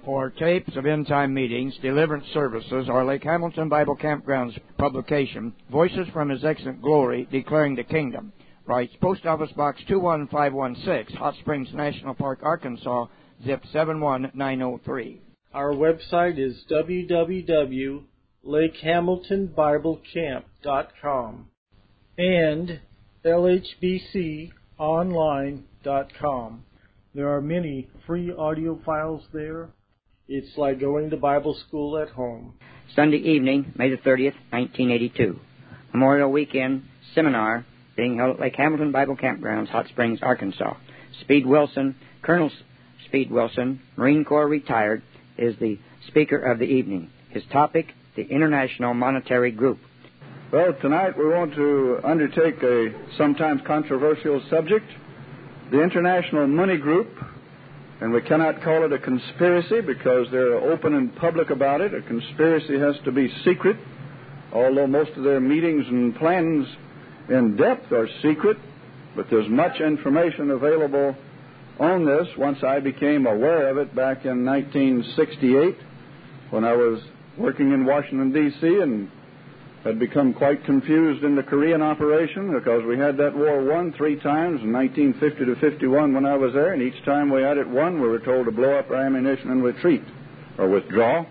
For tapes of end-time meetings, deliverance services, or Lake Hamilton Bible Campground's publication, Voices from His Excellent Glory, Declaring the Kingdom, writes Post Office Box 21516, Hot Springs National Park, Arkansas, zip 71903. Our website is www.lakehamiltonbiblecamp.com and lhbconline.com. There are many free audio files there. It's like going to Bible school at home. Sunday evening, May the 30th, 1982. Memorial Weekend Seminar being held at Lake Hamilton Bible Campgrounds, Hot Springs, Arkansas. Speed Wilson, Colonel Speed Wilson, Marine Corps retired, is the speaker of the evening. His topic, the International Monetary Group. Well, tonight we want to undertake a sometimes controversial subject, the International Money Group. And we cannot call it a conspiracy because they're open and public about it. A conspiracy has to be secret, although most of their meetings and plans in depth are secret. But there's much information available on this once I became aware of it back in 1968 when I was working in Washington, D.C., and had become quite confused in the Korean operation because we had that war won 3 times in 1950 to 51 when I was there, and each time we had it won, we were told to blow up our ammunition and retreat or withdraw.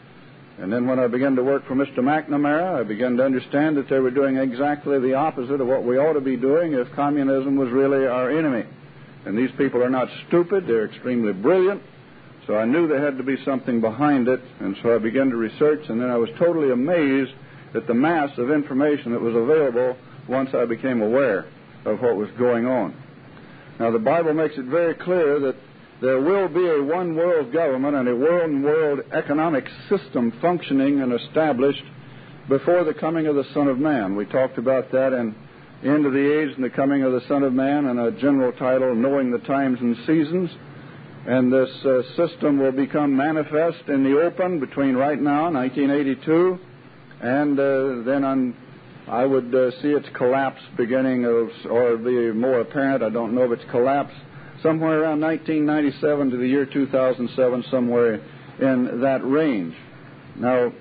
And then when I began to work for Mr. McNamara, I began to understand that they were doing exactly the opposite of what we ought to be doing if communism was really our enemy. And these people are not stupid, they're extremely brilliant, so I knew there had to be something behind it, and so I began to research, and then I was totally amazed at the mass of information that was available once I became aware of what was going on. Now, the Bible makes it very clear that there will be a one-world government and a one-world economic system functioning and established before the coming of the Son of Man. We talked about that in The End of the Age and the Coming of the Son of Man, and a general title, Knowing the Times and Seasons. And this system will become manifest in the open between right now, 1982, and then I would see its collapse beginning or be more apparent. I don't know of its collapse. Somewhere around 1997 to the year 2007, somewhere in that range. Now,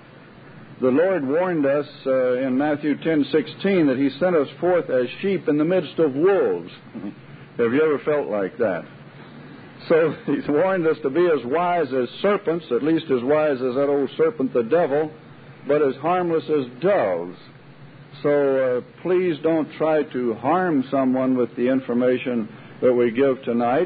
the Lord warned us in Matthew 10:16 that He sent us forth as sheep in the midst of wolves. Have you ever felt like that? So He's warned us to be as wise as serpents, at least as wise as that old serpent, the devil, but as harmless as doves. So please don't try to harm someone with the information that we give tonight,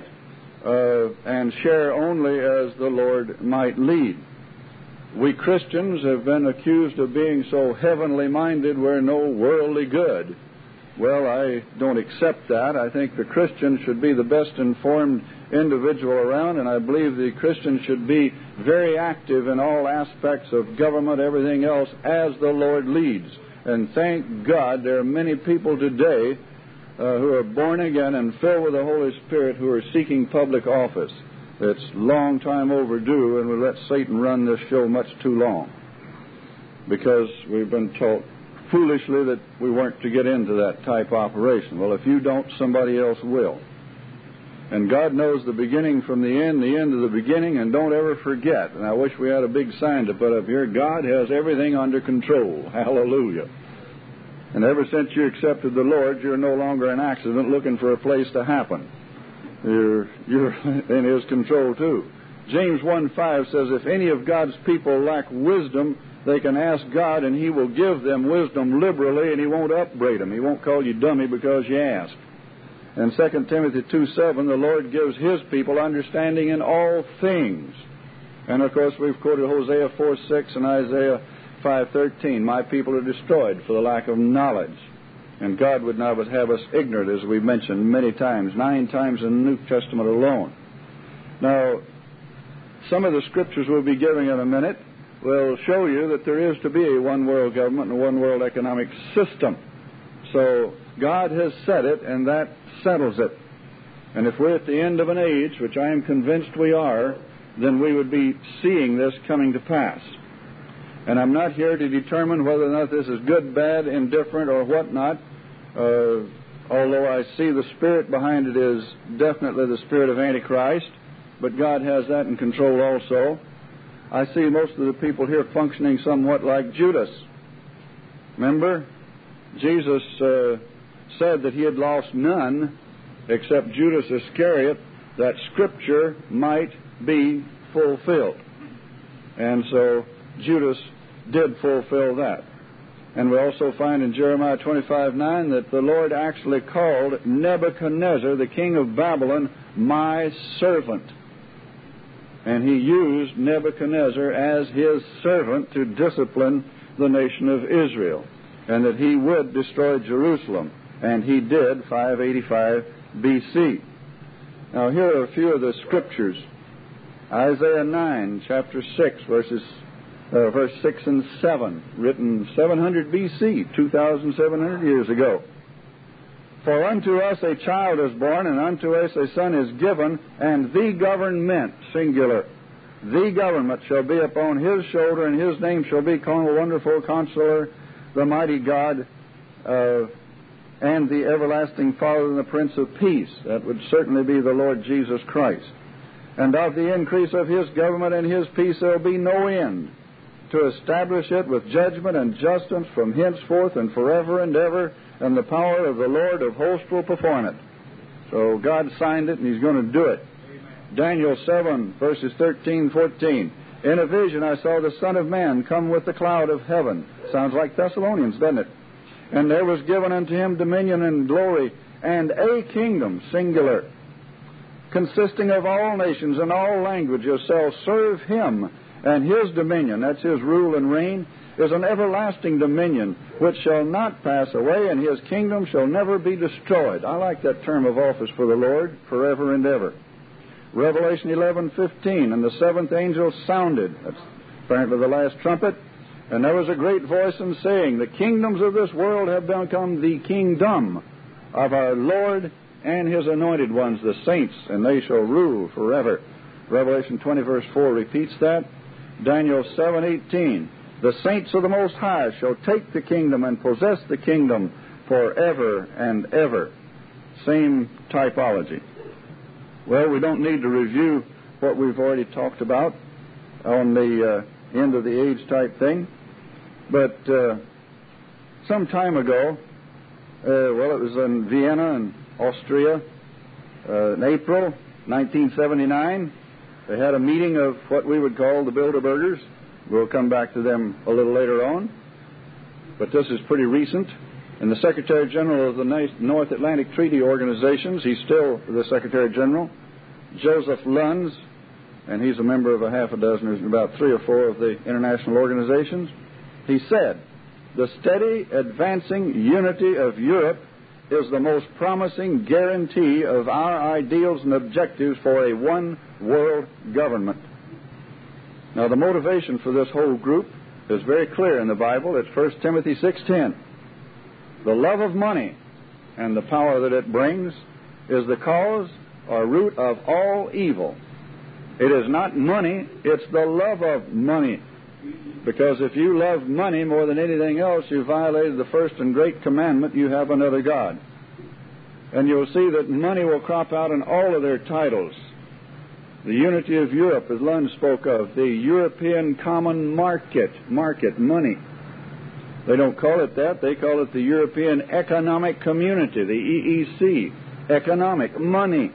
and share only as the Lord might lead. We Christians have been accused of being so heavenly minded we're no worldly good. Well, I don't accept that. I think the Christian should be the best informed individual around, and I believe the Christian should be very active in all aspects of government, everything else, as the Lord leads. And thank God there are many people today who are born again and filled with the Holy Spirit who are seeking public office. It's long time overdue, and we let Satan run this show much too long because we've been taught foolishly that we weren't to get into that type of operation. Well, if you don't, somebody else will. And God knows the beginning from the end of the beginning, and don't ever forget. And I wish we had a big sign to put up here. God has everything under control. Hallelujah. And ever since you accepted the Lord, you're no longer an accident looking for a place to happen. You're in His control too. James 1:5 says, if any of God's people lack wisdom, they can ask God, and He will give them wisdom liberally, and He won't upbraid them. He won't call you dummy because you ask. And 2 Timothy 2:7, the Lord gives His people understanding in all things. And, of course, we've quoted Hosea 4:6 and Isaiah 5:13. My people are destroyed for the lack of knowledge. And God would not have us ignorant, as we've mentioned many times, 9 times in the New Testament alone. Now, some of the scriptures we'll be giving in a minute will show you that there is to be a one-world government and a one-world economic system. So God has said it, and that settles it. And if we're at the end of an age, which I am convinced we are, then we would be seeing this coming to pass. And I'm not here to determine whether or not this is good, bad, indifferent, or whatnot, although I see the spirit behind it is definitely the spirit of Antichrist. but God has that in control also. I see most of the people here functioning somewhat like Judas. Remember, Jesus said that he had lost none except Judas Iscariot, that Scripture might be fulfilled. And so Judas did fulfill that. And we also find in Jeremiah 25:9 that the Lord actually called Nebuchadnezzar, the king of Babylon, my servant. And he used Nebuchadnezzar as his servant to discipline the nation of Israel, and that he would destroy Jerusalem. And he did, 585 B.C. Now here are a few of the scriptures. Isaiah 9, chapter 6, verse 6 and 7, written 700 B.C., 2,700 years ago. For unto us a child is born, and unto us a son is given, and the government, singular, the government shall be upon his shoulder, and his name shall be called Wonderful Counselor, the Mighty God, and the Everlasting Father, and the Prince of Peace. That would certainly be the Lord Jesus Christ. And of the increase of his government and his peace there will be no end, to establish it with judgment and justice from henceforth and forever and ever, and the power of the Lord of hosts will perform it. So God signed it, and he's going to do it. Amen. Daniel 7, verses 13, 14. In a vision I saw the Son of Man come with the cloud of heaven. Sounds like Thessalonians, doesn't it? And there was given unto him dominion and glory, and a kingdom, singular, consisting of all nations and all languages, shall serve him. And his dominion, that's his rule and reign, is an everlasting dominion which shall not pass away, and his kingdom shall never be destroyed. I like that term of office for the Lord, forever and ever. Revelation 11:15, and the seventh angel sounded, that's apparently the last trumpet, and there was a great voice in saying, the kingdoms of this world have become the kingdom of our Lord and his anointed ones, the saints, and they shall rule forever. Revelation 20, verse 4 repeats that. Daniel 7:18, the saints of the Most High shall take the kingdom and possess the kingdom forever and ever. Same typology. Well, we don't need to review what we've already talked about on the end of the age type thing. But some time ago, it was in Vienna in Austria, in April 1979, they had a meeting of what we would call the Bilderbergers. We'll come back to them a little later on. But this is pretty recent. And the Secretary General of the North Atlantic Treaty Organizations, he's still the Secretary General, Joseph Luns, and he's a member of a half a dozen, or about 3 or 4 of the international organizations. He said, the steady advancing unity of Europe is the most promising guarantee of our ideals and objectives for a one-world government. Now, the motivation for this whole group is very clear in the Bible. It's 1 Timothy 6:10. The love of money and the power that it brings is the cause or root of all evil. It is not money, it's the love of money. Because if you love money more than anything else, you violated the first and great commandment, you have another God. And you'll see that money will crop out in all of their titles. The unity of Europe, as Lund spoke of, the European Common Market, money. They don't call it that, they call it the European Economic Community, the EEC, economic, money.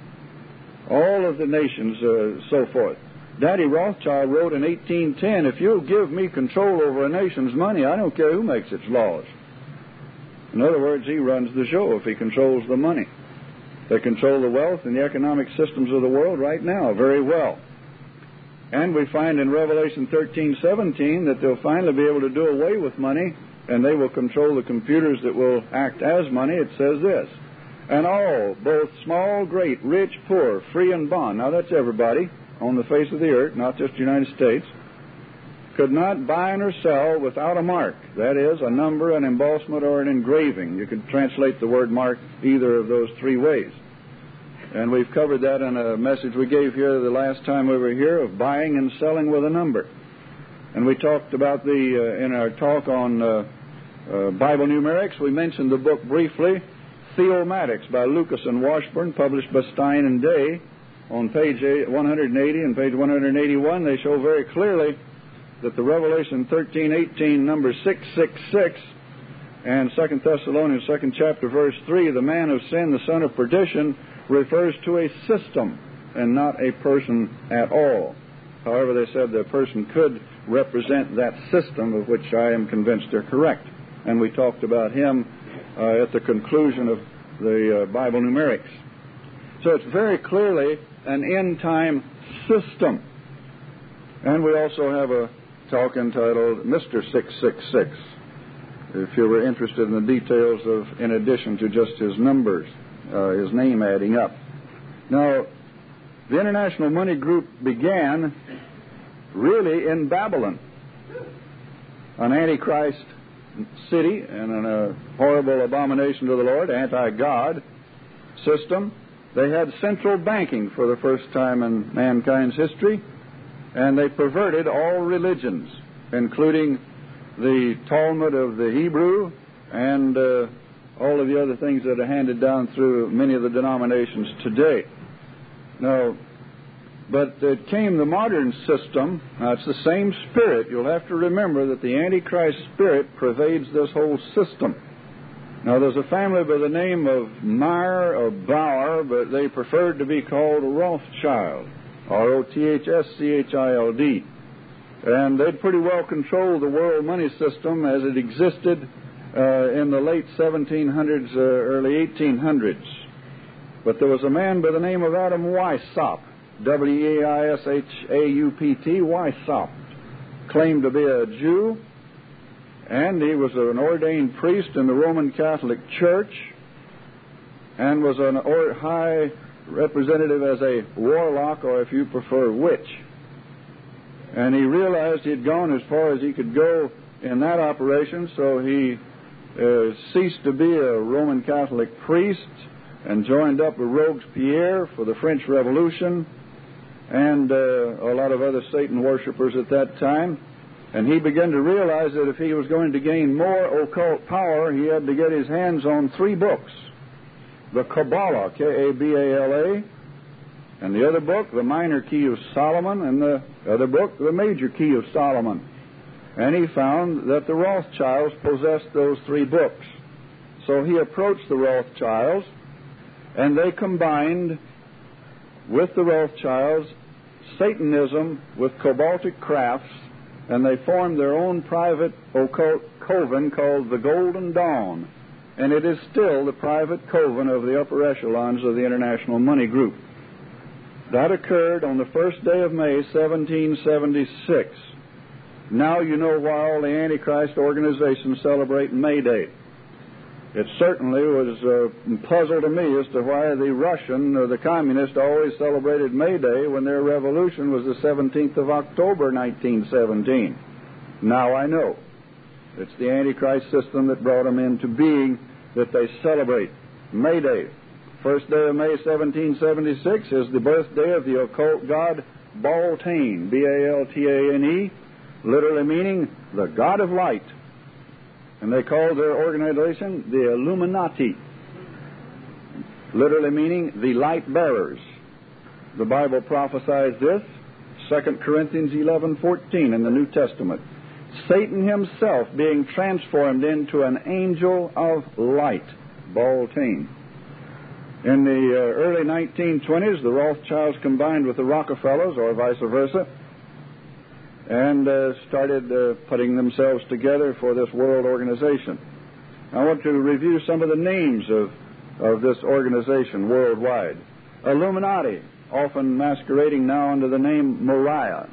All of the nations, so forth. Daddy Rothschild wrote in 1810, if you'll give me control over a nation's money, I don't care who makes its laws. In other words, he runs the show if he controls the money. They control the wealth and the economic systems of the world right now very well. And we find in Revelation 13:17 that they'll finally be able to do away with money, and they will control the computers that will act as money. It says this, and all, both small, great, rich, poor, free and bond, now that's everybody on the face of the earth, not just the United States, could not buy nor sell without a mark, that is, a number, an embossment, or an engraving. You could translate the word mark either of those 3 ways. And we've covered that in a message we gave here the last time we were here of buying and selling with a number. And we talked about in our talk on Bible numerics, we mentioned the book briefly, Theomatics by Lucas and Washburn, published by Stein and Day. on page 180 and page 181, they show very clearly that the Revelation 13:18, number 666, and 2 Thessalonians 2nd chapter, verse 3, the man of sin, the son of perdition, refers to a system and not a person at all. However, they said the person could represent that system, of which I am convinced they're correct. And we talked about him at the conclusion of the Bible numerics. So it's very clearly an end-time system. And we also have a talk entitled Mr. 666, if you were interested in the details of, in addition to just his numbers, his name adding up. Now, the International Money Group began really in Babylon, an Antichrist city and a horrible abomination to the Lord, anti-God system. They had central banking for the first time in mankind's history, and they perverted all religions, including the Talmud of the Hebrew and all of the other things that are handed down through many of the denominations today. Now, but it came the modern system. Now, it's the same spirit. You'll have to remember that the Antichrist spirit pervades this whole system. Now, there's a family by the name of Meyer or Bauer, but they preferred to be called Rothschild, Rothschild. And they'd pretty well controlled the world money system as it existed in the late 1700s, early 1800s. But there was a man by the name of Adam Weishaupt, Weishaupt, Weishaupt, claimed to be a Jew, and he was an ordained priest in the Roman Catholic Church, and was an high representative as a warlock, or if you prefer, witch. And he realized he had gone as far as he could go in that operation, so he ceased to be a Roman Catholic priest and joined up with Robespierre for the French Revolution and a lot of other Satan worshippers at that time. And he began to realize that if he was going to gain more occult power, he had to get his hands on 3 books. The Kabbalah, Kabala, and the other book, the Minor Key of Solomon, and the other book, the Major Key of Solomon. And he found that the Rothschilds possessed those 3 books. So he approached the Rothschilds, and they combined with the Rothschilds Satanism with Cabalistic crafts, and they formed their own private occult coven called the Golden Dawn. And it is still the private coven of the upper echelons of the International Money Group. That occurred on the first day of May, 1776. Now you know why all the Antichrist organizations celebrate May Day. It certainly was a puzzle to me as to why the Russian or the communist always celebrated May Day when their revolution was the 17th of October, 1917. Now I know. It's the Antichrist system that brought them into being that they celebrate May Day. First day of May, 1776, is the birthday of the occult god Baltane, Baltane, literally meaning the God of Light. And they called their organization the Illuminati, literally meaning the light bearers. The Bible prophesies this, 2 Corinthians 11:14 in the New Testament. Satan himself being transformed into an angel of light, Baltane. In the early 1920s, the Rothschilds combined with the Rockefellers, or vice versa, and started putting themselves together for this world organization. I want to review some of the names of this organization worldwide. Illuminati, often masquerading now under the name Moriah,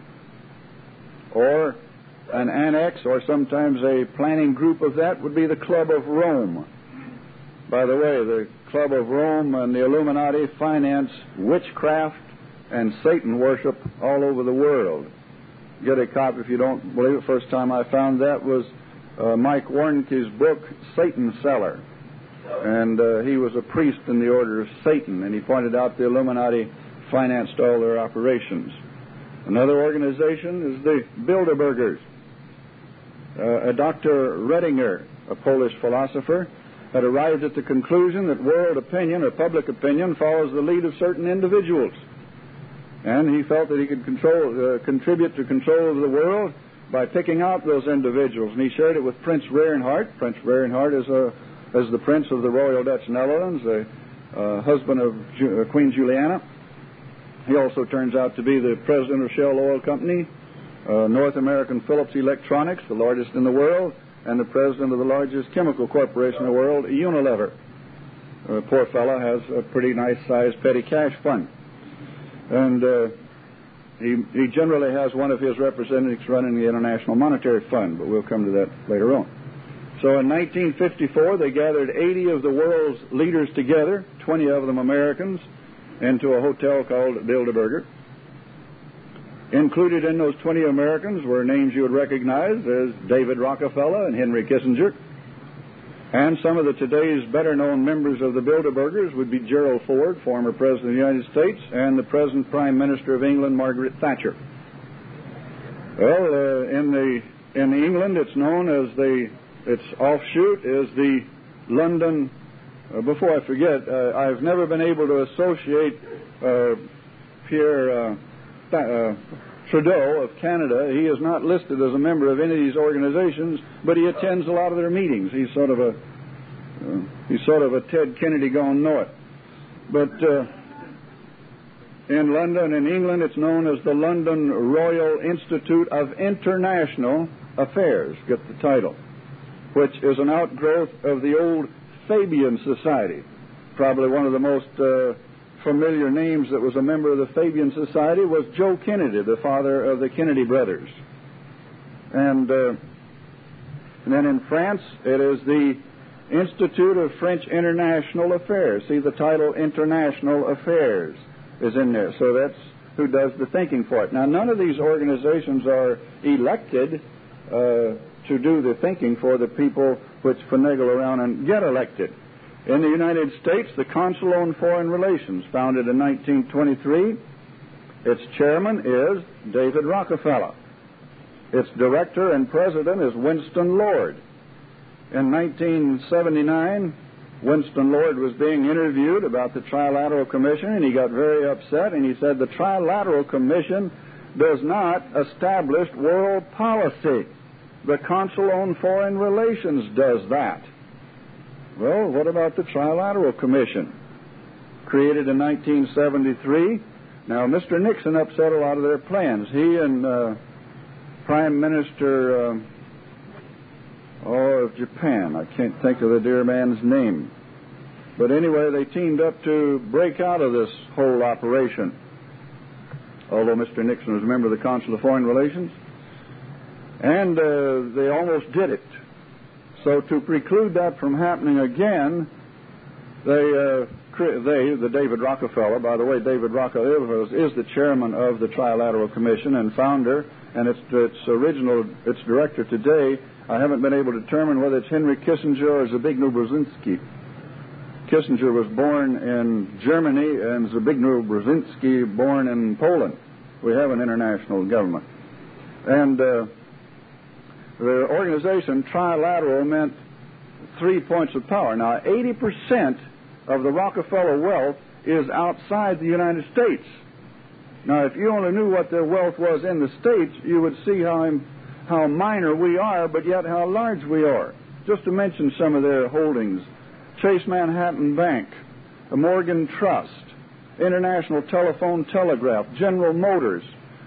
or an annex or sometimes a planning group of that would be the Club of Rome. By the way, the Club of Rome and the Illuminati finance witchcraft and Satan worship all over the world. Get a copy if you don't believe it. First time I found that was Mike Warnke's book, Satan Seller. And he was a priest in the order of Satan, and he pointed out the Illuminati financed all their operations. Another organization is the Bilderbergers. Dr. Redinger, a Polish philosopher, had arrived at the conclusion that world opinion or public opinion follows the lead of certain individuals. And he felt that he could contribute to control of the world by picking out those individuals. And he shared it with Prince Rerenhard. Prince Rerenhard is the Prince of the Royal Dutch Netherlands, the husband of Queen Juliana. He also turns out to be the president of Shell Oil Company, North American Phillips Electronics, the largest in the world, and the president of the largest chemical corporation in the world, Unilever. Poor fellow has a pretty nice-sized petty cash fund. And he generally has one of his representatives running the International Monetary Fund, but we'll come to that later on. So in 1954, they gathered 80 of the world's leaders together, 20 of them Americans, into a hotel called Bilderberger. Included in those 20 Americans were names you would recognize as David Rockefeller and Henry Kissinger. And some of today's better-known members of the Bilderbergers would be Gerald Ford, former President of the United States, and the present Prime Minister of England, Margaret Thatcher. Well, in England, it's known as its offshoot is the London. Before I forget, I've never been able to associate Pierre Trudeau of Canada. He is not listed as a member of any of these organizations, but he attends a lot of their meetings. He's sort of a Ted Kennedy gone north. But in London, in England, it's known as the London Royal Institute of International Affairs. Get the title, which is an outgrowth of the old Fabian Society. Probably one of the most familiar names that was a member of the Fabian Society was Joe Kennedy, the father of the Kennedy brothers. And then in France, it is the Institute of French International Affairs. See, the title International Affairs is in there. So that's who does the thinking for it. Now, none of these organizations are elected to do the thinking for the people which finagle around and get elected. In the United States, the Council on Foreign Relations, founded in 1923, its chairman is David Rockefeller. Its director and president is Winston Lord. In 1979, Winston Lord was being interviewed about the Trilateral Commission, and he got very upset, and he said, the Trilateral Commission does not establish world policy. The Council on Foreign Relations does that. Well, what about the Trilateral Commission? Created in 1973. Now, Mr. Nixon upset a lot of their plans. He and Prime Minister of Japan, I can't think of the dear man's name. But anyway, they teamed up to break out of this whole operation. Although Mr. Nixon was a member of the Council of Foreign Relations. And they almost did it. So to preclude that from happening again, the David Rockefeller, by the way, David Rockefeller is the chairman of the Trilateral Commission and founder, and its director today. I haven't been able to determine whether it's Henry Kissinger or Zbigniew Brzezinski. Kissinger was born in Germany and Zbigniew Brzezinski born in Poland. We have an international government. And the organization Trilateral meant 3 points of power. Now, 80% of the Rockefeller wealth is outside the United States. Now, if you only knew what their wealth was in the States, you would see how minor we are, but yet how large we are. Just to mention some of their holdings: Chase Manhattan Bank, the Morgan Trust, International Telephone Telegraph, General Motors,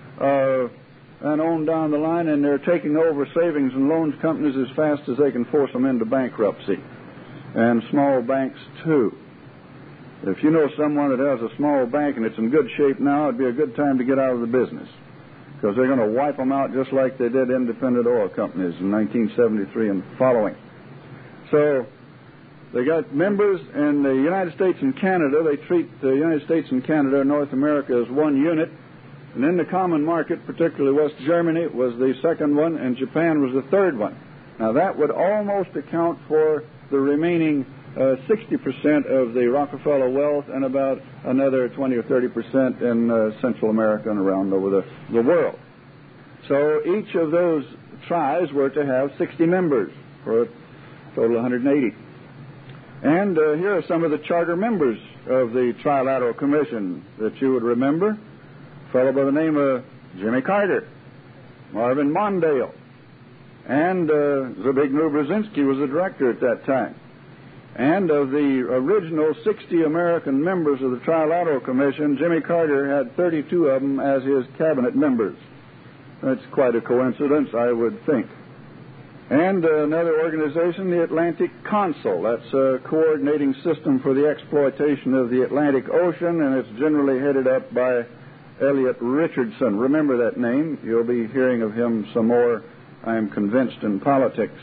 and on down the line, and they're taking over savings and loans companies as fast as they can force them into bankruptcy, and small banks too. If you know someone that has a small bank and it's in good shape now, it'd be a good time to get out of the business, because they're going to wipe them out just like they did independent oil companies in 1973 and following. So they got members in the United States and Canada. They treat the United States and Canada and North America as one unit. And in the common market, particularly West Germany, was the second one, and Japan was the third one. Now, that would almost account for the remaining 60% of the Rockefeller wealth and about another 20 or 30% in Central America and around over the world. So each of those tries were to have 60 members for a total of 180. And here are some of the charter members of the Trilateral Commission that you would remember. fellow by the name of Jimmy Carter, Marvin Mondale, and Zbigniew Brzezinski was the director at that time. And of the original 60 American members of the Trilateral Commission, Jimmy Carter had 32 of them as his cabinet members. That's quite a coincidence, I would think. And another organization, the Atlantic Council. That's a coordinating system for the exploitation of the Atlantic Ocean, and it's generally headed up by Elliot Richardson. Remember that name. You'll be hearing of him some more, I am convinced, in politics.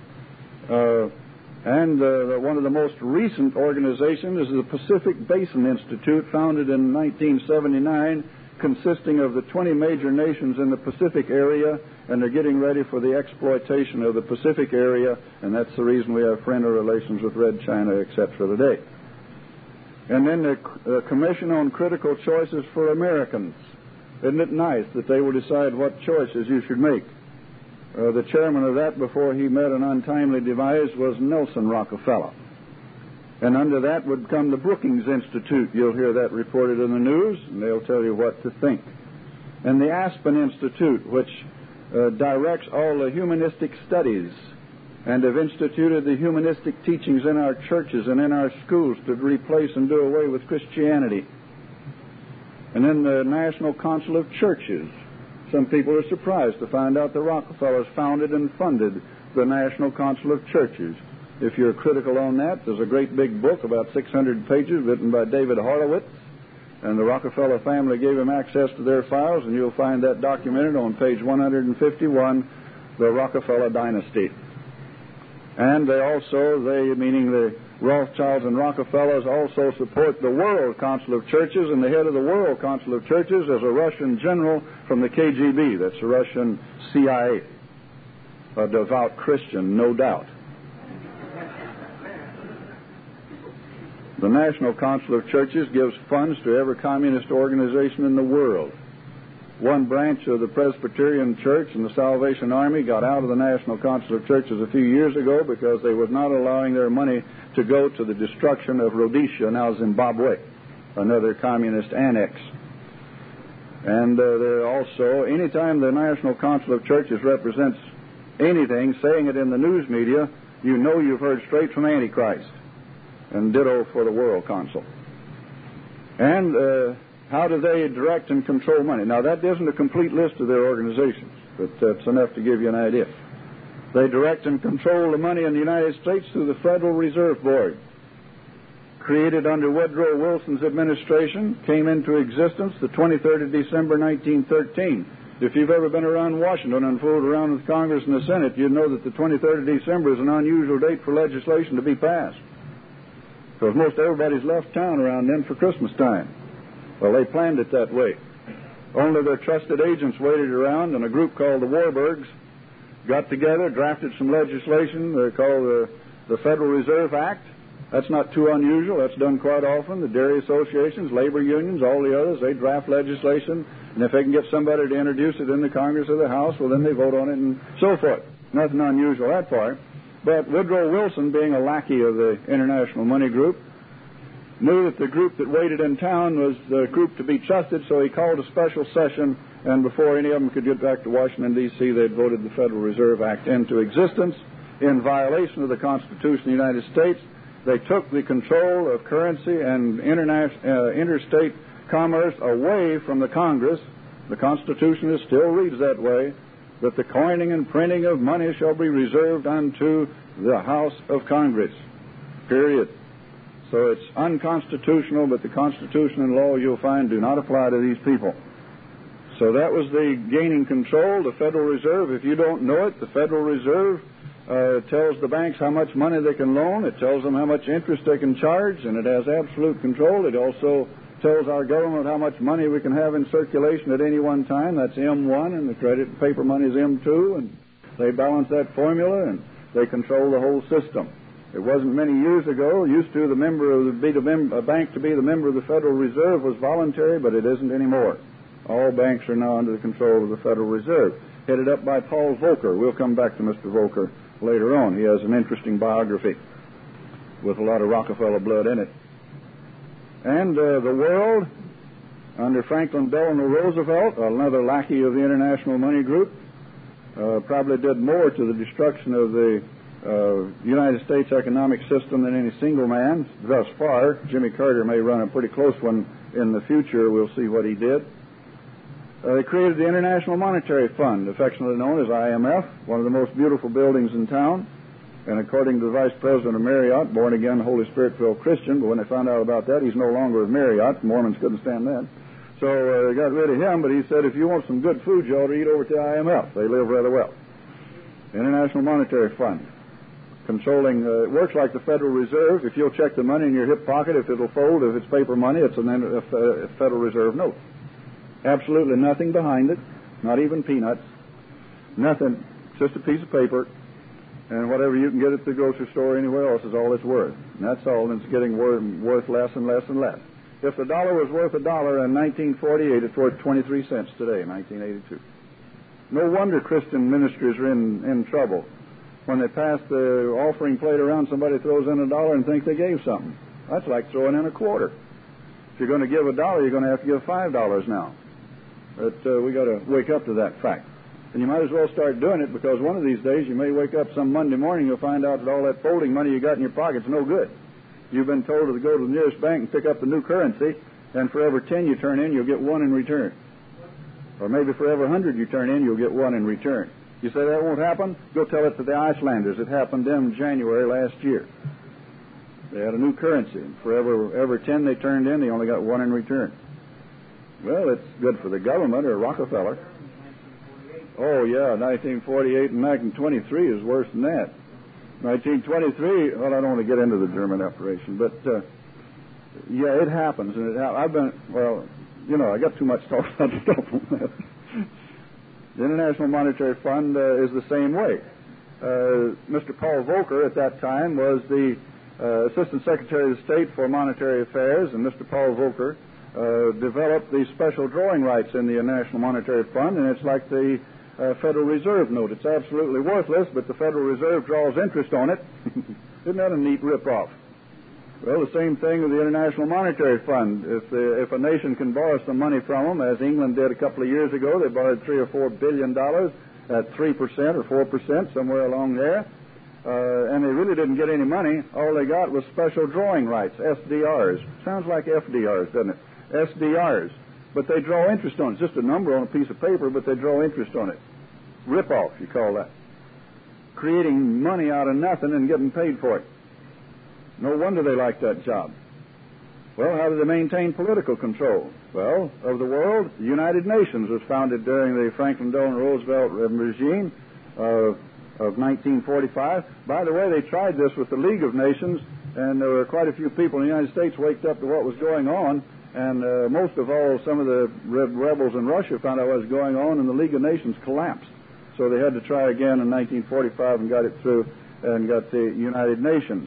And one of the most recent organizations is the Pacific Basin Institute, founded in 1979, consisting of the 20 major nations in the Pacific area, and they're getting ready for the exploitation of the Pacific area, and that's the reason we have friendly relations with Red China, etc. today. And then the Commission on Critical Choices for Americans. Isn't it nice that they will decide what choices you should make? The chairman of that, before he met an untimely demise, was Nelson Rockefeller. And under that would come the Brookings Institute. You'll hear that reported in the news, and they'll tell you what to think. And the Aspen Institute, which directs all the humanistic studies and have instituted the humanistic teachings in our churches and in our schools to replace and do away with Christianity. And then the National Council of Churches. Some people are surprised to find out the Rockefellers founded and funded the National Council of Churches. If you're critical on that, there's a great big book, about 600 pages, written by David Horowitz, and the Rockefeller family gave him access to their files, and you'll find that documented on page 151, the Rockefeller Dynasty. And they, meaning the Rothschilds and Rockefellers, also support the World Council of Churches, and the head of the World Council of Churches is a Russian general from the KGB. That's the Russian CIA. A devout Christian, no doubt. The National Council of Churches gives funds to every communist organization in the world. One branch of the Presbyterian Church and the Salvation Army got out of the National Council of Churches a few years ago because they were not allowing their money to go to the destruction of Rhodesia, now Zimbabwe, another communist annex. And there also, anytime the National Council of Churches represents anything, saying it in the news media, you know you've heard straight from Antichrist. And ditto for the World Council. And how do they direct and control money? Now, that isn't a complete list of their organizations, but that's enough to give you an idea. They direct and control the money in the United States through the Federal Reserve Board. Created under Woodrow Wilson's administration, came into existence the 23rd of December, 1913. If you've ever been around Washington and fooled around with Congress and the Senate, you'd know that the 23rd of December is an unusual date for legislation to be passed, because most everybody's left town around then for Christmas time. Well, they planned it that way. Only their trusted agents waited around, and a group called the Warburgs got together, drafted some legislation they call the Federal Reserve Act. That's not too unusual. That's done quite often. The dairy associations, labor unions, all the others, they draft legislation, and if they can get somebody to introduce it in the Congress or the House, well, then they vote on it and so forth. Nothing unusual that part. But Woodrow Wilson, being a lackey of the International Money Group, knew that the group that waited in town was the group to be trusted, so he called a special session, and before any of them could get back to Washington, D.C., they'd voted the Federal Reserve Act into existence in violation of the Constitution of the United States. They took the control of currency and interstate commerce away from the Congress. The Constitution still reads that way, that the coining and printing of money shall be reserved unto the House of Congress. Period. So it's unconstitutional, but the Constitution and law, you'll find, do not apply to these people. So that was the gaining control, the Federal Reserve. If you don't know it, the Federal Reserve tells the banks how much money they can loan. It tells them how much interest they can charge, and it has absolute control. It also tells our government how much money we can have in circulation at any one time. That's M1, and the credit and paper money is M2, and they balance that formula, and they control the whole system. It wasn't many years ago. Used to a bank to be the member of the Federal Reserve was voluntary, but it isn't anymore. All banks are now under the control of the Federal Reserve, headed up by Paul Volcker. We'll come back to Mr. Volcker later on. He has an interesting biography with a lot of Rockefeller blood in it. And the world Under Franklin Delano Roosevelt, another lackey of the International Money Group, probably did more to the destruction of the United States economic system than any single man thus far. Jimmy Carter may run a pretty close one in the future. We'll see what he did. They created the International Monetary Fund, affectionately known as IMF, one of the most beautiful buildings in town. And according to the Vice President of Marriott, born-again, Holy Spirit-filled Christian, but when they found out about that, he's no longer with Marriott. Mormons couldn't stand that. So they got rid of him, but he said, if you want some good food, you ought to eat over to IMF. They live rather well. International Monetary Fund. Controlling, it works like the Federal Reserve. If you'll check the money in your hip pocket, if it'll fold, if it's paper money, it's a Federal Reserve note. Absolutely nothing behind it, not even peanuts, nothing, just a piece of paper, and whatever you can get at the grocery store anywhere else is all it's worth. And that's all, and it's getting worth less and less and less. If the dollar was worth $1 in 1948, it's worth 23 cents today, 1982. No wonder Christian ministries are in trouble. When they pass the offering plate around, somebody throws in $1 and thinks they gave something. That's like throwing in a quarter. If you're going to give $1, you're going to have to give $5 now. But we got to wake up to that fact. And you might as well start doing it, because one of these days you may wake up some Monday morning, you'll find out that all that folding money you got in your pocket's no good. You've been told to go to the nearest bank and pick up the new currency, and for every 10 you turn in, you'll get 1 in return. Or maybe for every 100 you turn in, you'll get 1 in return. You say that won't happen? Go tell it to the Icelanders. It happened in January last year. They had a new currency, and for every 10 they turned in, they only got 1 in return. Well, it's good for the government or Rockefeller. Oh, yeah, 1948 and 1923 is worse than that. 1923, well, I don't want to get into the German operation, but, yeah, it happens. And I've been, well, you know, I got too much talk about stuff on that. The International Monetary Fund is the same way. Mr. Paul Volcker at that time was the Assistant Secretary of State for Monetary Affairs, and Mr. Paul Volcker developed the special drawing rights in the International Monetary Fund, and it's like the Federal Reserve note. It's absolutely worthless, but the Federal Reserve draws interest on it. Isn't that a neat rip-off? Well, the same thing with the International Monetary Fund. If a nation can borrow some money from them, as England did a couple of years ago, they borrowed $3 or $4 billion at 3% or 4%, somewhere along there, and they really didn't get any money. All they got was special drawing rights, SDRs. Sounds like FDRs, doesn't it? SDRs. But they draw interest on it. It's just a number on a piece of paper, but they draw interest on it. Rip-off, you call that. Creating money out of nothing and getting paid for it. No wonder they like that job. Well, how do they maintain political control? Well, of the world, the United Nations was founded during the Franklin Delano Roosevelt regime of 1945. By the way, they tried this with the League of Nations, and there were quite a few people in the United States waked up to what was going on. And most of all, some of the rebels in Russia found out what was going on, and the League of Nations collapsed. So they had to try again in 1945 and got it through and got the United Nations.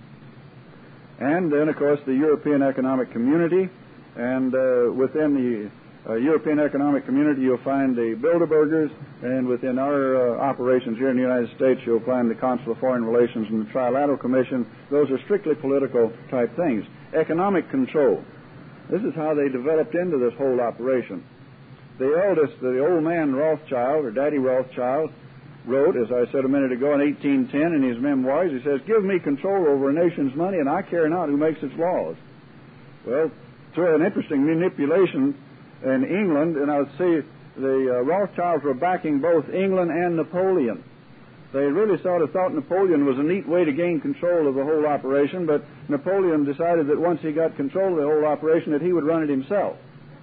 And then, of course, the European Economic Community. And within the European Economic Community, you'll find the Bilderbergers. And within our operations here in the United States, you'll find the Council of Foreign Relations and the Trilateral Commission. Those are strictly political type things. Economic control. This is how they developed into this whole operation. The eldest, the old man Rothschild, or Daddy Rothschild, wrote, as I said a minute ago, in 1810 in his memoirs, he says, "Give me control over a nation's money, and I care not who makes its laws." Well, through an interesting manipulation in England, and I see the Rothschilds were backing both England and Napoleon. They really sort of thought Napoleon was a neat way to gain control of the whole operation, but Napoleon decided that once he got control of the whole operation that he would run it himself.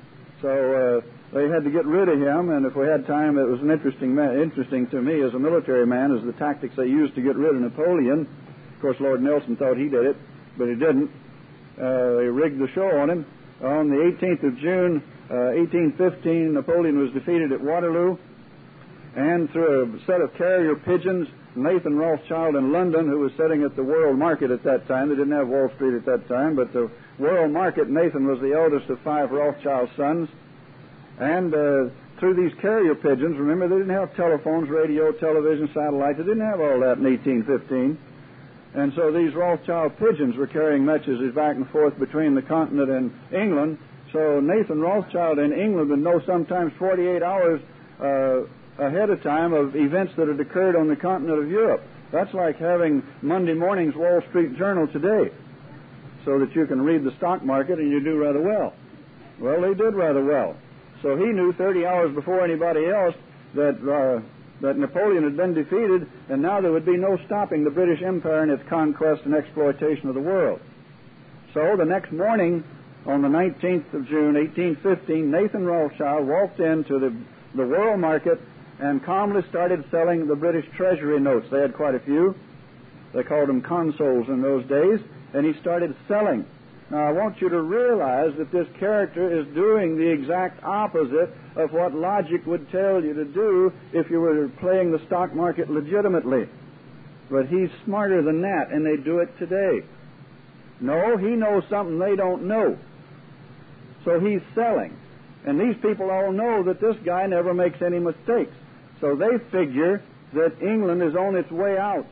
So they had to get rid of him, and if we had time, it was interesting to me as a military man as the tactics they used to get rid of Napoleon. Of course, Lord Nelson thought he did it, but he didn't. They rigged the show on him. On the 18th of June, 1815, Napoleon was defeated at Waterloo. And through a set of carrier pigeons, Nathan Rothschild in London, who was sitting at the World Market at that time. They didn't have Wall Street at that time, but the World Market, Nathan was the eldest of 5 Rothschild sons. And through these carrier pigeons, remember, they didn't have telephones, radio, television, satellite. They didn't have all that in 1815. And so these Rothschild pigeons were carrying messages back and forth between the continent and England, So Nathan Rothschild in England would know sometimes 48 hours ahead of time of events that had occurred on the continent of Europe. That's like having Monday morning's Wall Street Journal today, so that you can read the stock market and you do rather well. Well, they did rather well. So he knew 30 hours before anybody else that Napoleon had been defeated, and now there would be no stopping the British Empire in its conquest and exploitation of the world. So the next morning, on the 19th of June, 1815, Nathan Rothschild walked into the world market and calmly started selling the British Treasury notes. They had quite a few. They called them consols in those days, and he started selling. Now, I want you to realize that this character is doing the exact opposite of what logic would tell you to do if you were playing the stock market legitimately. But he's smarter than that, and they do it today. No, he knows something they don't know. So he's selling. And these people all know that this guy never makes any mistakes. So they figure that England is on its way out.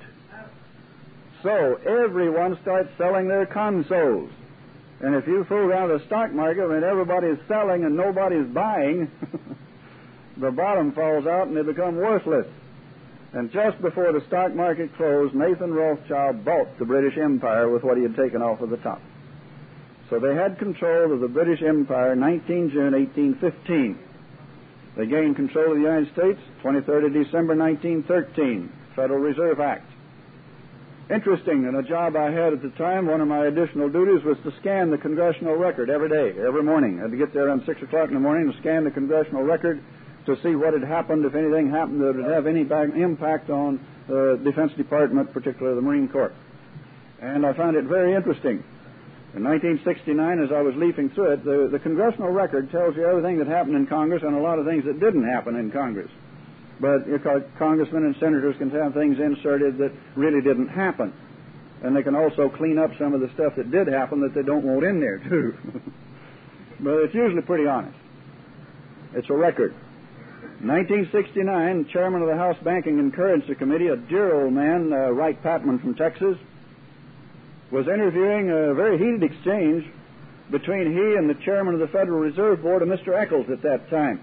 So everyone starts selling their consols. And if you fool around the stock market when everybody's selling and nobody's buying, the bottom falls out and they become worthless. And just before the stock market closed, Nathan Rothschild bought the British Empire with what he had taken off of the top. So they had control of the British Empire 19 June 1815. They gained control of the United States 23rd of December 1913, Federal Reserve Act. Interesting, in a job I had at the time, one of my additional duties was to scan the congressional record every day, every morning. I had to get there around 6 o'clock in the morning to scan the congressional record to see what had happened, if anything happened that would have any impact on the Defense Department, particularly the Marine Corps. And I found it very interesting. In 1969, as I was leafing through it, the congressional record tells you everything that happened in Congress and a lot of things that didn't happen in Congress. But congressmen and senators can have things inserted that really didn't happen. And they can also clean up some of the stuff that did happen that they don't want in there, too. But it's usually pretty honest. It's a record. 1969, chairman of the House Banking and Currency Committee, a dear old man, Wright Patman from Texas, was interviewing a very heated exchange between he and the chairman of the Federal Reserve Board, Mr. Eccles, at that time.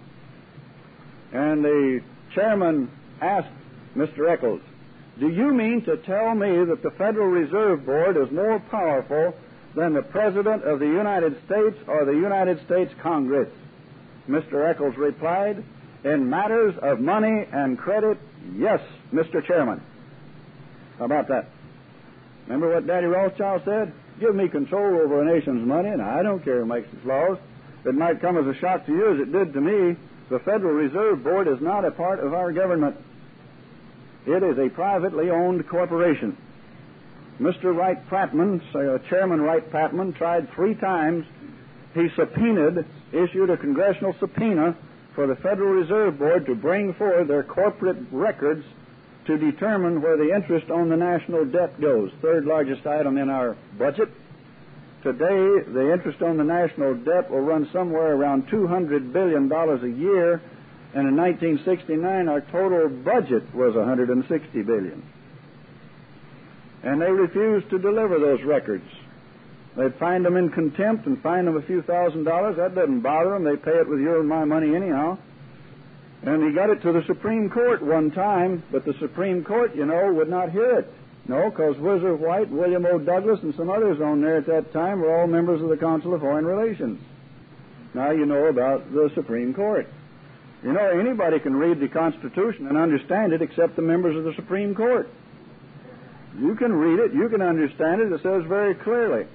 And the chairman asked Mr. Eccles, "Do you mean to tell me that the Federal Reserve Board is more powerful than the President of the United States or the United States Congress?" Mr. Eccles replied, "In matters of money and credit, yes, Mr. Chairman." How about that? Remember what Daddy Rothschild said? Give me control over a nation's money, and I don't care who makes its laws. It might come as a shock to you, as it did to me. The Federal Reserve Board is not a part of our government. It is a privately owned corporation. Mr. Wright Patman, Chairman Wright Patman, tried 3 times. He issued a congressional subpoena for the Federal Reserve Board to bring forward their corporate records to determine where the interest on the national debt goes, 3rd largest item in our budget. Today, the interest on the national debt will run somewhere around $200 billion a year, and in 1969, our total budget was $160 billion. And they refused to deliver those records. They'd find them in contempt and fine them a few $1,000s. That doesn't bother them. They pay it with your and my money anyhow. And he got it to the Supreme Court one time, but the Supreme Court, would not hear it. No, because Whizzer White, William O. Douglas, and some others on there at that time were all members of the Council of Foreign Relations. Now you know about the Supreme Court. Anybody can read the Constitution and understand it except the members of the Supreme Court. You can read it, you can understand it. It says very clearly.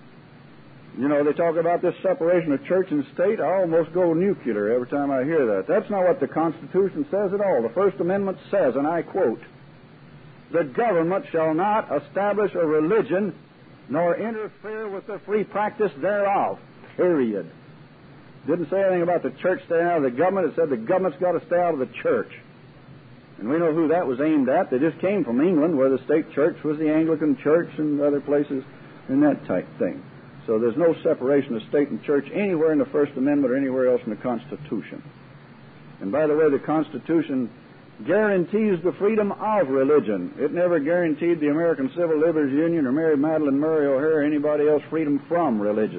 They talk about this separation of church and state. I almost go nuclear every time I hear that. That's not what the Constitution says at all. The First Amendment says, and I quote, "The government shall not establish a religion nor interfere with the free practice thereof." Period. Didn't say anything about the church staying out of the government. It said the government's got to stay out of the church. And we know who that was aimed at. They just came from England, where the state church was the Anglican church and other places and that type thing. So there's no separation of state and church anywhere in the First Amendment or anywhere else in the Constitution. And by the way, the Constitution guarantees the freedom of religion. It never guaranteed the American Civil Liberties Union or Mary Madeline Murray O'Hare or anybody else freedom from religion.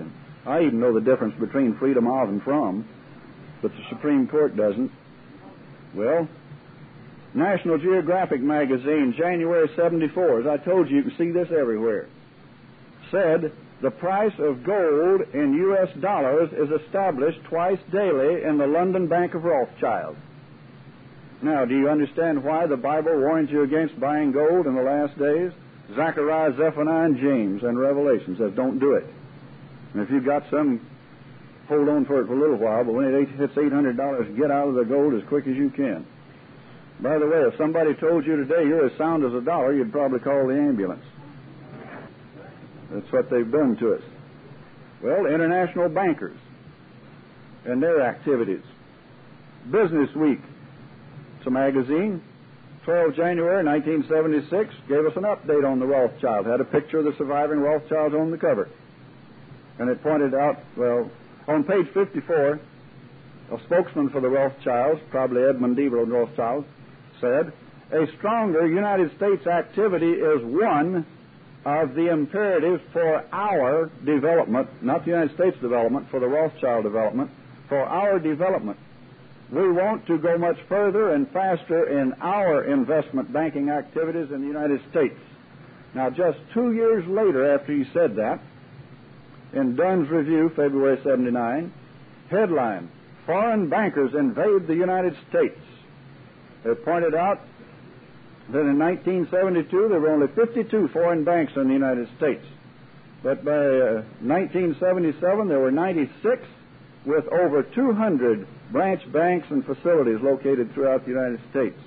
I even know the difference between freedom of and from, but the Supreme Court doesn't. Well, National Geographic magazine, January 74, as I told you, you can see this everywhere, said the price of gold in U.S. dollars is established twice daily in the London Bank of Rothschild. Now, do you understand why the Bible warns you against buying gold in the last days? Zechariah, Zephaniah, and James, and Revelation says don't do it. And if you've got some, hold on for it for a little while, but when it hits $800, get out of the gold as quick as you can. By the way, if somebody told you today you're as sound as a dollar, you'd probably call the ambulance. That's what they've done to us. Well, international bankers and their activities. Business Week, it's a magazine, 12 January 1976, gave us an update on the Rothschild. Had a picture of the surviving Rothschilds on the cover. And it pointed out, well, on page 54, a spokesman for the Rothschilds, probably Edmund D. Rothschild, said, a stronger United States activity is one of the imperatives for our development, not the United States development, for the Rothschild development, for our development. We want to go much further and faster in our investment banking activities in the United States. Now, just 2 years later after he said that, in Dunn's Review, February 79, headline, Foreign Bankers Invade the United States. It pointed out that in 1972 there were only 52 foreign banks in the United States. But by 1977 there were 96 with over 200 branch banks and facilities located throughout the United States.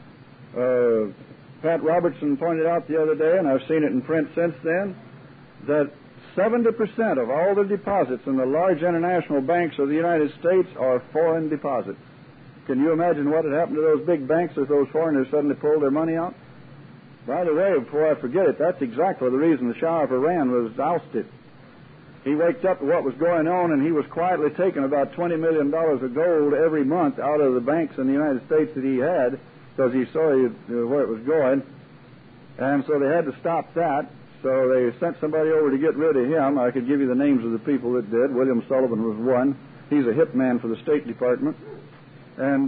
Pat Robertson pointed out the other day, and I've seen it in print since then, that 70% of all the deposits in the large international banks of the United States are foreign deposits. Can you imagine what had happened to those big banks if those foreigners suddenly pulled their money out? By the way, before I forget it, that's exactly the reason the Shah of Iran was ousted. He waked up to what was going on, and he was quietly taking about $20 million of gold every month out of the banks in the United States that he had, because he saw where it was going. And so they had to stop that. So they sent somebody over to get rid of him. I could give you the names of the people that did. William Sullivan was one. He's a hit man for the State Department. And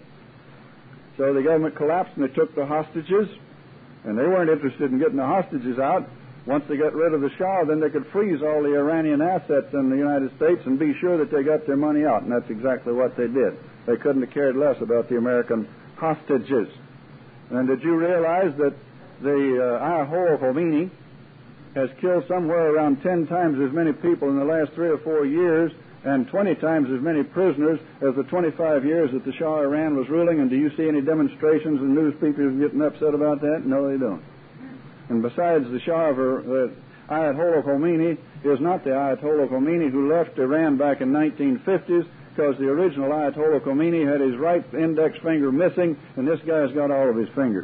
so the government collapsed, and they took the hostages. And they weren't interested in getting the hostages out. Once they got rid of the Shah, then they could freeze all the Iranian assets in the United States and be sure that they got their money out. And that's exactly what they did. They couldn't have cared less about the American hostages. And did you realize that the Ayatollah Khomeini has killed somewhere around 10 times as many people in the last 3 or 4 years and 20 times as many prisoners as the 25 years that the Shah of Iran was ruling? And do you see any demonstrations and newspapers getting upset about that? No, they don't. And besides, the Shah of Ayatollah Khomeini is not the Ayatollah Khomeini who left Iran back in 1950s, because the original Ayatollah Khomeini had his right index finger missing, and this guy's got all of his fingers.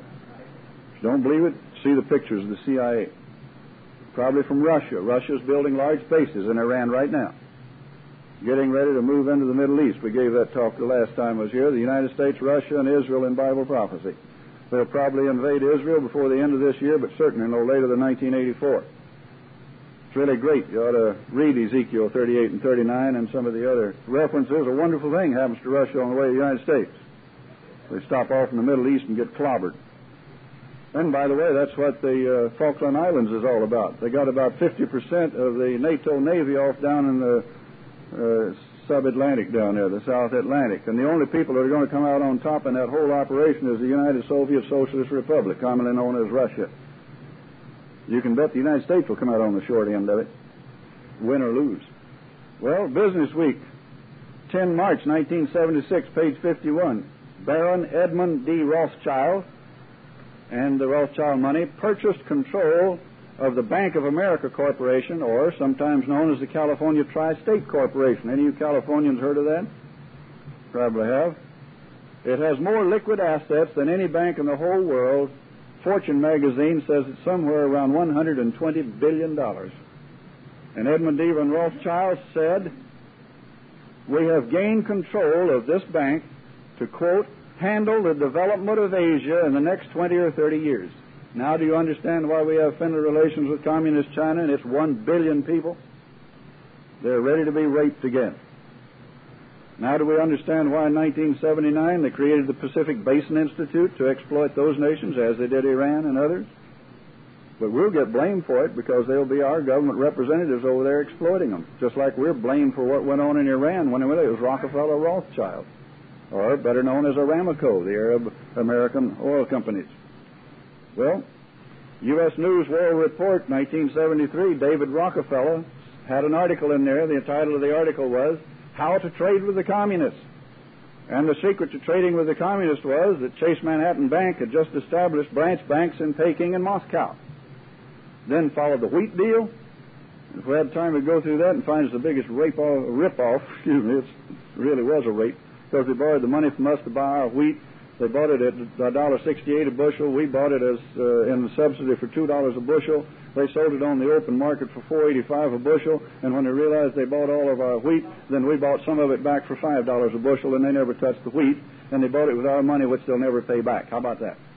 If you don't believe it, see the pictures of the CIA. Probably from Russia. Russia's building large bases in Iran right now, getting ready to move into the Middle East. We gave that talk the last time I was here. The United States, Russia, and Israel in Bible prophecy. They'll probably invade Israel before the end of this year, but certainly no later than 1984. It's really great. You ought to read Ezekiel 38 and 39 and some of the other references. A wonderful thing happens to Russia on the way to the United States. They stop off in the Middle East and get clobbered. And by the way, that's what the Falkland Islands is all about. They got about 50% of the NATO Navy off down in the sub-Atlantic down there, the South Atlantic. And the only people that are going to come out on top in that whole operation is the United Soviet Socialist Republic, commonly known as Russia. You can bet the United States will come out on the short end of it, win or lose. Well, Business Week, 10 March 1976, page 51. Baron Edmund D. Rothschild and the Rothschild money purchased control of the Bank of America Corporation, or sometimes known as the California Tri-State Corporation. Any of you Californians heard of that? Probably have. It has more liquid assets than any bank in the whole world. Fortune magazine says it's somewhere around $120 billion. And Edmund D. Van Rothschild said, we have gained control of this bank to, quote, handle the development of Asia in the next 20 or 30 years. Now do you understand why we have friendly relations with Communist China and its 1 billion people? They're ready to be raped again. Now do we understand why in 1979 they created the Pacific Basin Institute to exploit those nations as they did Iran and others? But we'll get blamed for it because they'll be our government representatives over there exploiting them, just like we're blamed for what went on in Iran when it was Rockefeller Rothschild, or better known as Aramco, the Arab American oil companies. Well, U.S. News World Report, 1973, David Rockefeller had an article in there. The title of the article was, How to Trade with the Communists. And the secret to trading with the communists was that Chase Manhattan Bank had just established branch banks in Peking and Moscow. Then followed the wheat deal. If we had time to go through that and find it's the biggest rip-off, it really was a rape, because they borrowed the money from us to buy our wheat. They bought it at $1.68 a bushel. We bought it as in the subsidy for $2 a bushel. They sold it on the open market for $4.85 a bushel, and when they realized they bought all of our wheat, then we bought some of it back for $5 a bushel, and they never touched the wheat, and they bought it with our money, which they'll never pay back. How about that?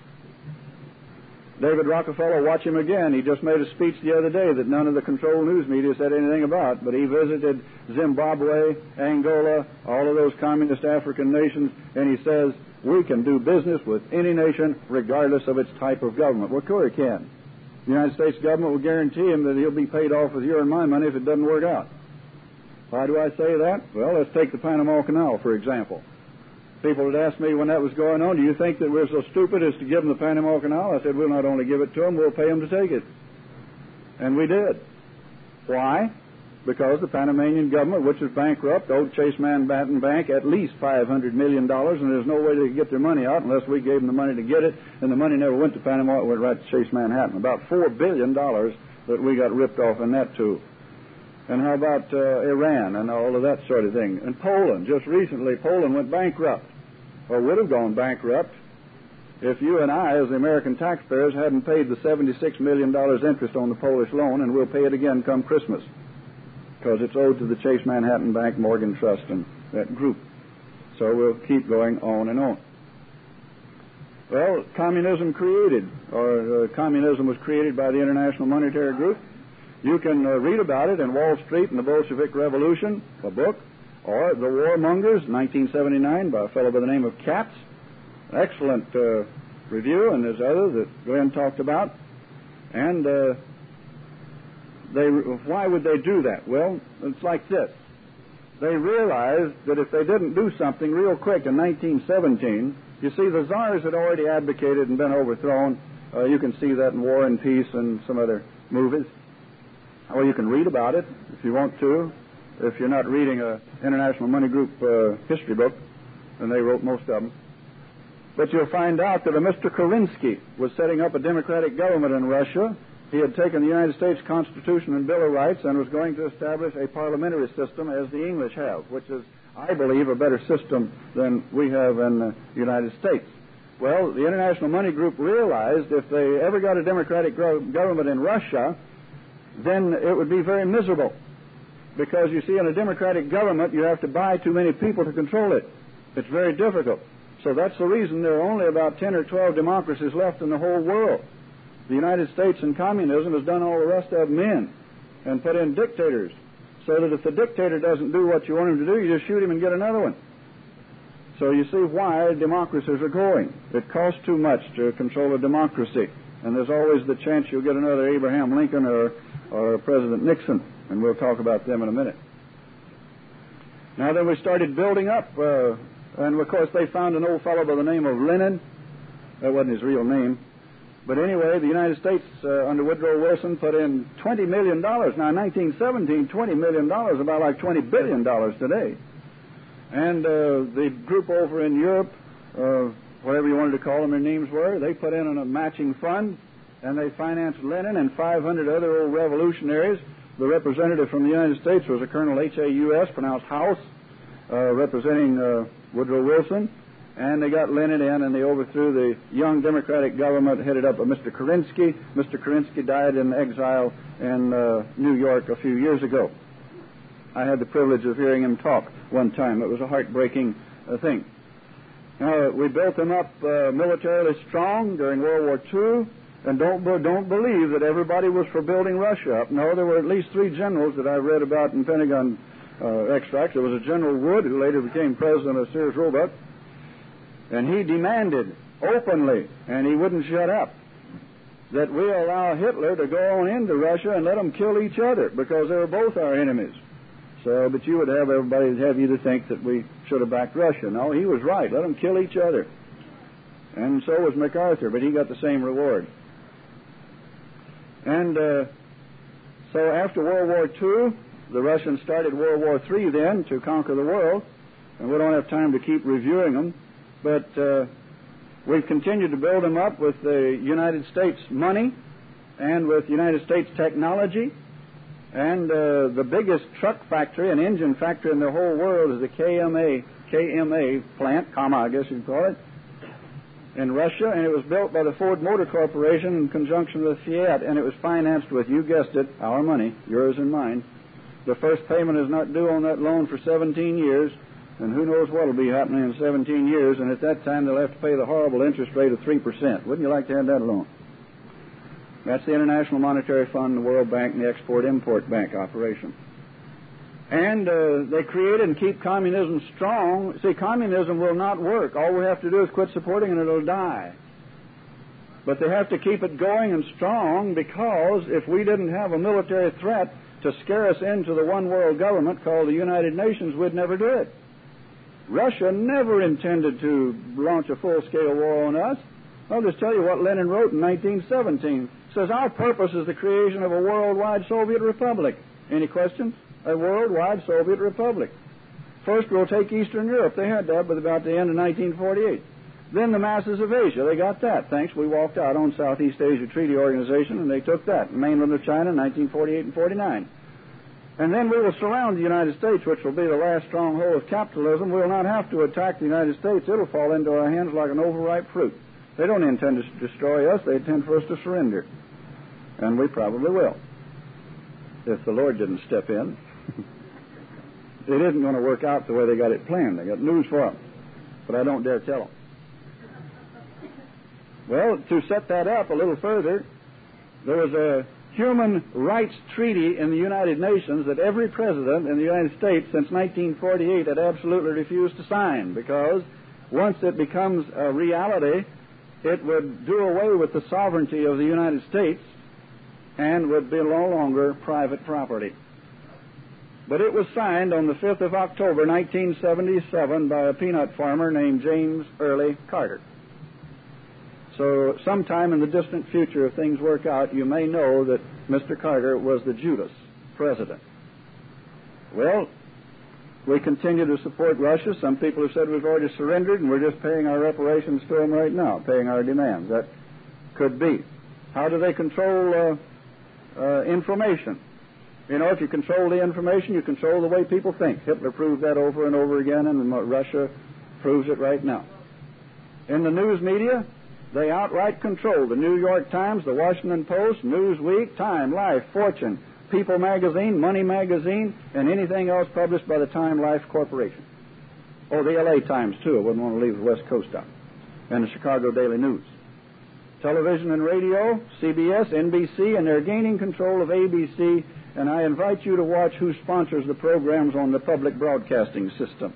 David Rockefeller, watch him again. He just made a speech the other day that none of the controlled news media said anything about, but he visited Zimbabwe, Angola, all of those communist African nations, and he says, we can do business with any nation regardless of its type of government. Well, sure he can. The United States government will guarantee him that he'll be paid off with your and my money if it doesn't work out. Why do I say that? Well, let's take the Panama Canal, for example. People had asked me when that was going on, do you think that we're so stupid as to give them the Panama Canal? I said, we'll not only give it to them, we'll pay them to take it. And we did. Why? Because the Panamanian government, which is bankrupt, owed Chase Manhattan Bank at least $500 million, and there's no way they could get their money out unless we gave them the money to get it, and the money never went to Panama, it went right to Chase Manhattan. About $4 billion that we got ripped off in that, too. And how about Iran and all of that sort of thing? And Poland, just recently, Poland went bankrupt, or would have gone bankrupt, if you and I, as the American taxpayers, hadn't paid the $76 million interest on the Polish loan, and we'll pay it again come Christmas, because it's owed to the Chase Manhattan Bank, Morgan Trust, and that group. So we'll keep going on and on. Well, communism was created by the International Monetary Group. You can read about it in Wall Street and the Bolshevik Revolution, a book, or The Warmongers, 1979, by a fellow by the name of Katz. Excellent review, and there's others that Glenn talked about. And why would they do that? Well, it's like this. They realized that if they didn't do something real quick in 1917, you see, the czars had already abdicated and been overthrown. You can see that in War and Peace and some other movies. Or you can read about it if you want to, if you're not reading an International Money Group history book, and they wrote most of them. But you'll find out that a Mr. Kerensky was setting up a democratic government in Russia. He had taken the United States Constitution and Bill of Rights and was going to establish a parliamentary system as the English have, which is, I believe, a better system than we have in the United States. Well, the International Money Group realized if they ever got a democratic government in Russia, then it would be very miserable. Because, you see, in a democratic government, you have to buy too many people to control it. It's very difficult. So that's the reason there are only about 10 or 12 democracies left in the whole world. The United States and communism has done all the rest of them in and put in dictators, so that if the dictator doesn't do what you want him to do, you just shoot him and get another one. So you see why democracies are going. It costs too much to control a democracy, and there's always the chance you'll get another Abraham Lincoln or President Nixon, and we'll talk about them in a minute. Now then we started building up, and of course they found an old fellow by the name of Lenin. That wasn't his real name. But anyway, the United States, under Woodrow Wilson, put in $20 million. Now, in 1917, $20 million is about like $20 billion today. And the group over in Europe, whatever you wanted to call them, their names were, they put in a matching fund, and they financed Lenin and 500 other old revolutionaries. The representative from the United States was a Colonel H.A.U.S., pronounced House, representing Woodrow Wilson. And they got Lenin in, and they overthrew the young democratic government headed up by Mr. Kerensky. Mr. Kerensky died in exile in New York a few years ago. I had the privilege of hearing him talk one time. It was a heartbreaking thing. We built them up militarily strong during World War II, And don't believe that everybody was for building Russia up. No, there were at least 3 generals that I read about in Pentagon extracts. There was a General Wood, who later became president of Sears Roebuck, and he demanded openly, and he wouldn't shut up, that we allow Hitler to go on into Russia and let them kill each other, because they were both our enemies. So, but you would have everybody have you to think that we should have backed Russia. No, he was right. Let them kill each other. And so was MacArthur, but he got the same reward. And so after World War II, the Russians started World War III then to conquer the world, and we don't have time to keep reviewing them, but we've continued to build them up with the United States money and with United States technology. And the biggest truck factory and engine factory in the whole world is the KMA plant, I guess you'd call it, in Russia. And it was built by the Ford Motor Corporation in conjunction with Fiat, and it was financed with, you guessed it, our money, yours and mine. The first payment is not due on that loan for 17 years. And who knows what will be happening in 17 years, and at that time they'll have to pay the horrible interest rate of 3%. Wouldn't you like to have that loan? That's the International Monetary Fund, the World Bank, and the Export-Import Bank operation. And they created and keep communism strong. See, communism will not work. All we have to do is quit supporting it and it'll die. But they have to keep it going and strong, because if we didn't have a military threat to scare us into the one world government called the United Nations, we'd never do it. Russia never intended to launch a full-scale war on us. I'll just tell you what Lenin wrote in 1917. It says, our purpose is the creation of a worldwide Soviet republic. Any questions? A worldwide Soviet republic. First, we'll take Eastern Europe. They had that by about the end of 1948. Then the masses of Asia. They got that. Thanks. We walked out on Southeast Asia Treaty Organization, and they took that. Mainland of China, 1948 and 49. And then we will surround the United States, which will be the last stronghold of capitalism. We'll not have to attack the United States. It'll fall into our hands like an overripe fruit. They don't intend to destroy us. They intend for us to surrender. And we probably will, if the Lord didn't step in. It isn't going to work out the way they got it planned. I got news for them, but I don't dare tell them. Well, to set that up a little further, there was a human rights treaty in the United Nations that every president in the United States since 1948 had absolutely refused to sign, because once it becomes a reality, it would do away with the sovereignty of the United States and would be no longer private property. But it was signed on the 5th of October, 1977 by a peanut farmer named James Early Carter. So sometime in the distant future, if things work out, you may know that Mr. Carter was the Judas president. Well, we continue to support Russia. Some people have said we've already surrendered and we're just paying our reparations to them right now, paying our demands. That could be. How do they control information? You know, if you control the information, you control the way people think. Hitler proved that over and over again, and Russia proves it right now. In the news media, they outright control the New York Times, the Washington Post, Newsweek, Time, Life, Fortune, People Magazine, Money Magazine, and anything else published by the Time Life Corporation. Oh, the L.A. Times, too. I wouldn't want to leave the West Coast out. And the Chicago Daily News. Television and radio, CBS, NBC, and they're gaining control of ABC, and I invite you to watch who sponsors the programs on the public broadcasting system.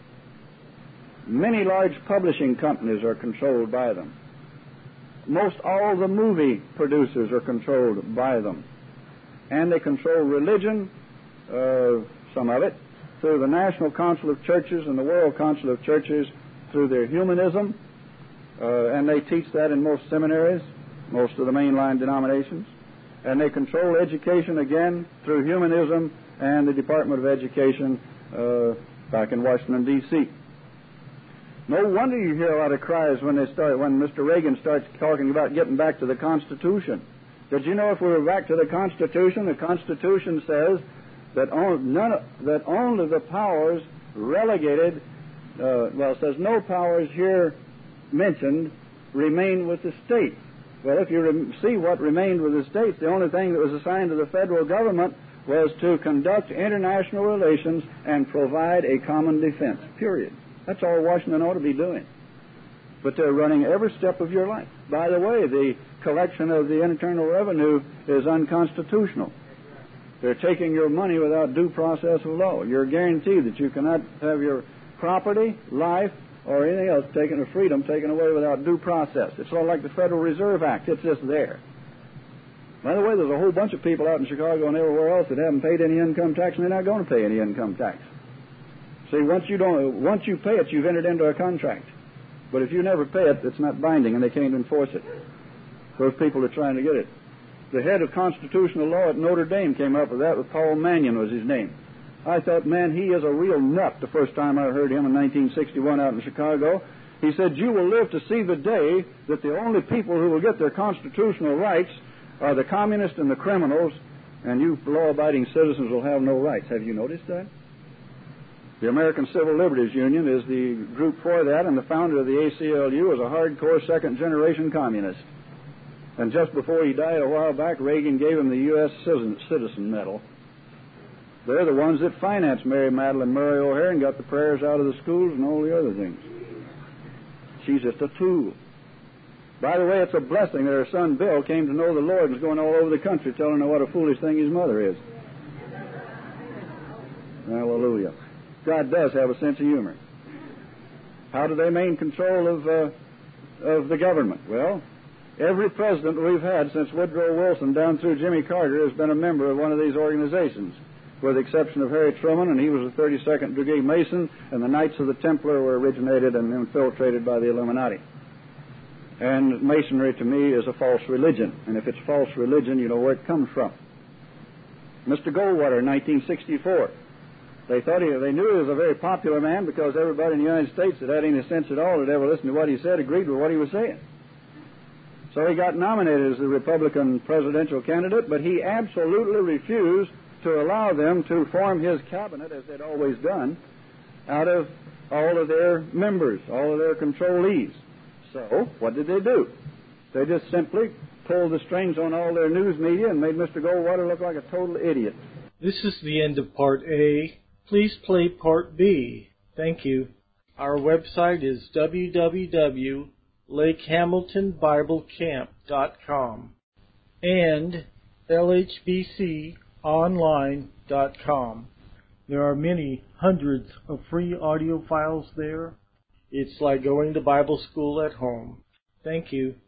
Many large publishing companies are controlled by them. Most all the movie producers are controlled by them. And they control religion, some of it, through the National Council of Churches and the World Council of Churches, through their humanism, and they teach that in most seminaries, most of the mainline denominations. And they control education again through humanism and the Department of Education back in Washington, D.C. No wonder you hear a lot of cries when Mr. Reagan starts talking about getting back to the Constitution. Did you know if we were back to the Constitution says that only the powers relegated, it says no powers here mentioned remain with the states. Well, if you see what remained with the states, the only thing that was assigned to the federal government was to conduct international relations and provide a common defense, period. That's all Washington ought to be doing. but they're running every step of your life. By the way, the collection of the Internal Revenue is unconstitutional. They're taking your money without due process of law. You're guaranteed that you cannot have your property, life, or anything else taken, or freedom taken away without due process. It's all like the Federal Reserve Act. It's just there. By the way, there's a whole bunch of people out in Chicago and everywhere else that haven't paid any income tax, and they're not going to pay any income tax. See, once you pay it, you've entered into a contract. But if you never pay it, it's not binding, and they can't enforce it. Those people are trying to get it. The head of constitutional law at Notre Dame came up with that. With Paul Mannion was his name. I thought, man, he is a real nut the first time I heard him in 1961 out in Chicago. He said, you will live to see the day that the only people who will get their constitutional rights are the communists and the criminals, and you law-abiding citizens will have no rights. Have you noticed that? The American Civil Liberties Union is the group for that, and the founder of the ACLU is a hardcore second-generation communist. And just before he died a while back, Reagan gave him the U.S. Citizen Medal. They're the ones that financed Mary Madeline Murray O'Hare and got the prayers out of the schools and all the other things. She's just a tool. By the way, it's a blessing that her son Bill came to know the Lord and is going all over the country telling her what a foolish thing his mother is. Hallelujah. God does have a sense of humor. How do they maintain control of the government? Well, every president we've had since Woodrow Wilson down through Jimmy Carter has been a member of one of these organizations, with the exception of Harry Truman, and he was a 32nd degree Mason, and the Knights of the Templar were originated and infiltrated by the Illuminati. And Masonry, to me, is a false religion, and if it's false religion, you know where it comes from. Mr. Goldwater, in 1964, they knew he was a very popular man because everybody in the United States that had any sense at all that ever listened to what he said agreed with what he was saying. So he got nominated as the Republican presidential candidate, but he absolutely refused to allow them to form his cabinet, as they'd always done, out of all of their members, all of their controlees. So what did they do? They just simply pulled the strings on all their news media and made Mr. Goldwater look like a total idiot. This is the end of Part A. Please play Part B. Thank you. Our website is www.lakehamiltonbiblecamp.com and lhbconline.com. There are many hundreds of free audio files there. It's like going to Bible school at home. Thank you.